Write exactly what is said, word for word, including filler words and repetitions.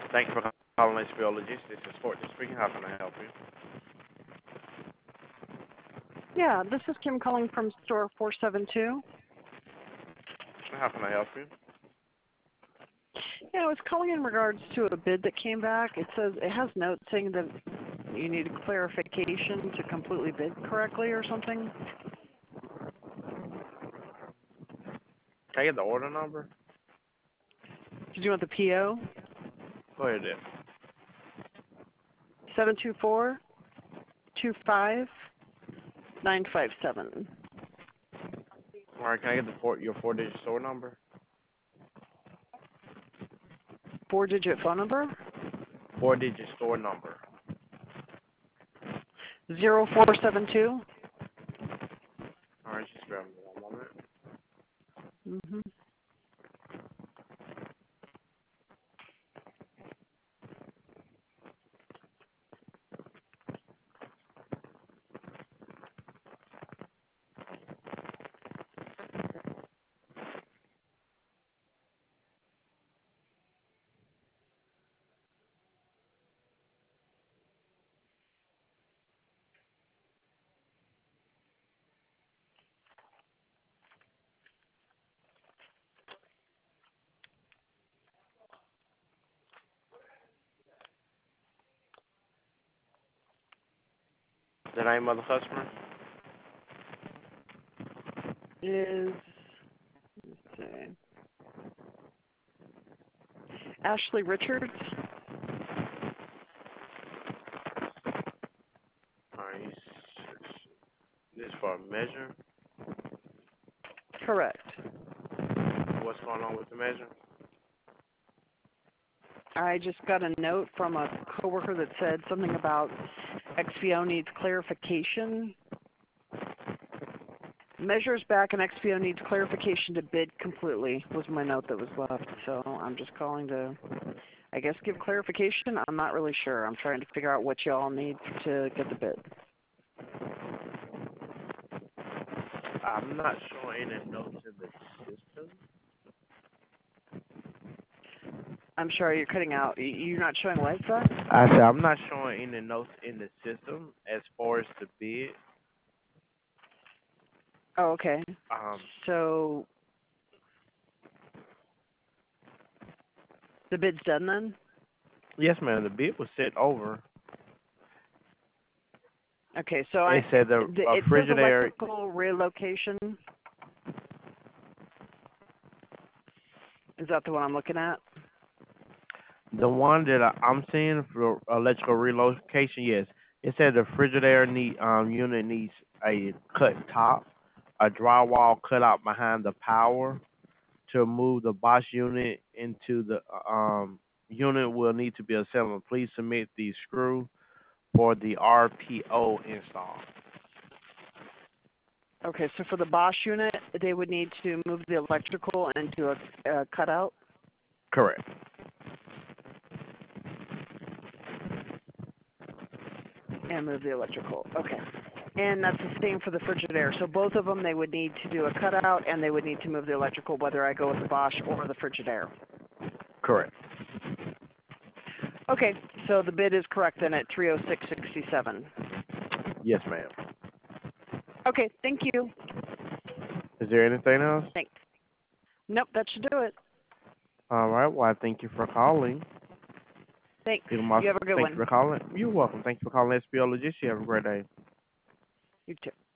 Thank you for calling H B O Logistics. This is Fort speaking. How can I help you? Yeah, this is Kim calling from store four seven two. How can I help you? Yeah, I was calling in regards to a bid that came back. It says it has notes saying that you need clarification to completely bid correctly or something. Can I get the order number? Did you want the P O? Go ahead then. seven two four two five nine five seven. All right, can I get the four, your four-digit store number? Four-digit phone number? Four-digit store number. Zero four seven two. All right, just bear with me one moment. Mm-hmm. The name of the customer? Is let's see, Ashley Richards. All right, this is for a measure. Correct. What's going on with the measure? I just got a note from a coworker that said something about X P O needs clarification. Measures back and X P O needs clarification to bid completely was my note that was left. So I'm just calling to, I guess, give clarification. I'm not really sure. I'm trying to figure out what y'all need to get the bid. I'm not showing any notes in the system. I'm sorry, you're cutting out. Y- You're not showing what, sir? I said I'm not showing any notes in the system as far as the bid. Oh, okay. Um, So the bid's done then? yes, ma'am. The bid was sent over. Okay, so I, It said the the, uh, it says Frigidaire. electrical relocation. Is that the one I'm looking at? The one that I, I'm seeing for electrical relocation, yes. It said the Frigidaire need um unit needs a cut top, a drywall cut out behind the power. To move the Bosch unit into the um unit will need to be assembled. Please submit the screw for the R P O install. Okay, so for the Bosch unit, they would need to move the electrical and do a, a cutout? Correct. And move the electrical. Okay. And that's the same for the Frigidaire. So both of them, they would need to do a cutout and they would need to move the electrical, whether I go with the Bosch or the Frigidaire. Correct. Okay, so the bid is correct then at three oh six sixty-seven. Yes, ma'am. Okay, thank you. Is there anything else? Thanks. Nope, that should do it. All right. Well, I thank you for calling. Thanks. You my, You have a good thank you one. for calling. You're welcome. Thank you for calling S B O Logistics. You have a great day. You too.